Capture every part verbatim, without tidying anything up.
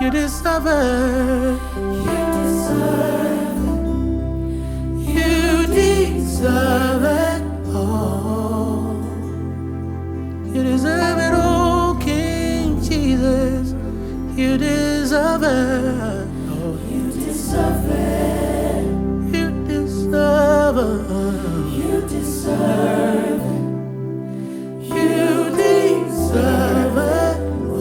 You deserve it. You deserve it. You deserve it all. You deserve it all, King Jesus. You deserve it. Oh, You deserve it. you deserve it. You deserve it. You deserve it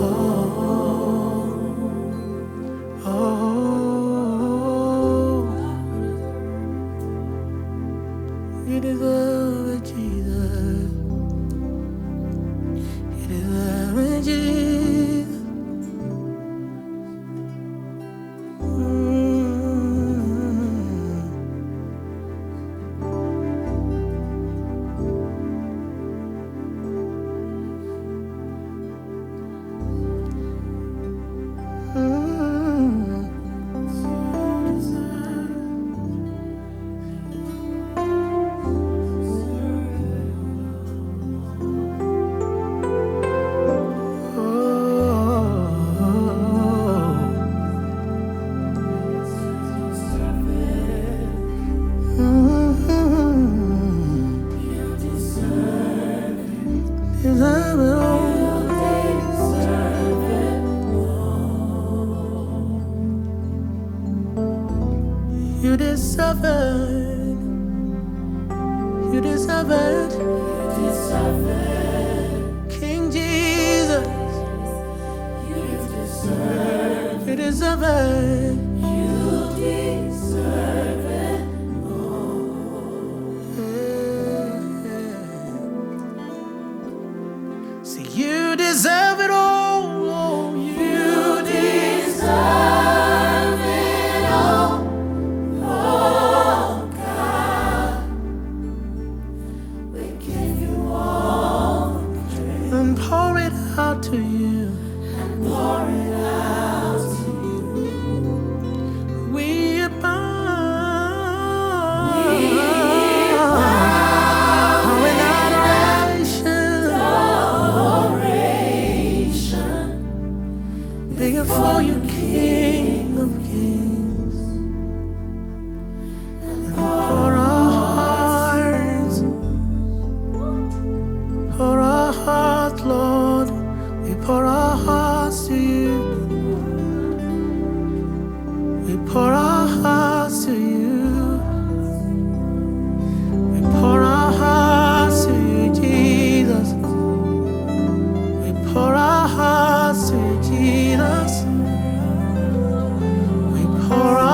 all. Oh, you deserve it, Jesus. You deserve it, Jesus. You deserve it. You deserve it. You deserve it. King Jesus. You deserve You deserve it. You deserve it. See, you deserve it all. Oh, you Deserve it all. Oh God, we give you all the praise and pour it out to you. and pour it out to you. We abound We abound in adoration adoration before you, King of Kings. and For our hearts, for our hearts, Lord, we pour our hearts to you. We pour our hearts to you. We pour our hearts to you, Jesus. We pour our hearts to you, Jesus. We pour our